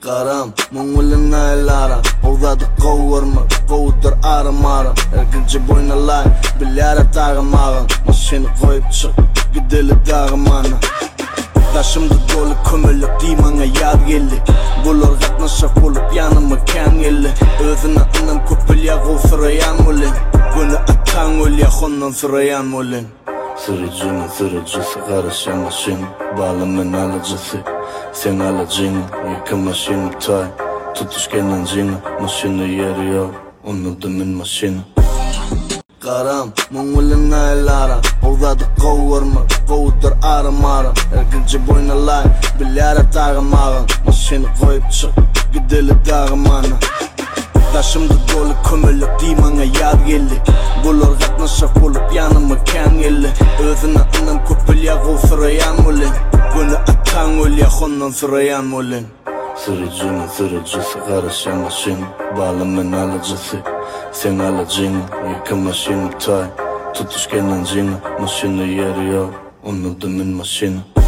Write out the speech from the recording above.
Qaram, mungulun aylara Oğdadı qovurma, qovudur aramara Erkinci boynalay, bilyara tağımağın Maşini koyup çık, gideli dağımana Taşımda dolu kömürlük diymana yad geldi Bulur qatnaşaq bulup yanıma kan geldi Özüne anan köpül yağı sırayan mulin Bunu atan ol yaxondan sırayan mulin Sırıcının sırıcısı qarışan maşini Balımın alıcısı sen alacağını Yıkı maşini tay Tutuşken ancını Maşini yeri yok Unutdumun maşini Qaram, mungulun aylara Oğdadı qovurma, qovudur aramara Erkinci boynalay, bilyara tağımağın Maşini koyup çık, gideli dağımana Taşımda dolu kömürlük diymana yad geldi Bulur qatnaşaq bulup yanıma kan geldi Özüne anan köpül yağı sırayan mulin Bunu atan ol yaxondan sırayan mulin Sırıcının sırıcısı qarışan maşini Balımın alıcısı sen alacağını Yıkı maşini tay Tutuşken ancını Maşini yeri yok Unutdumun maşini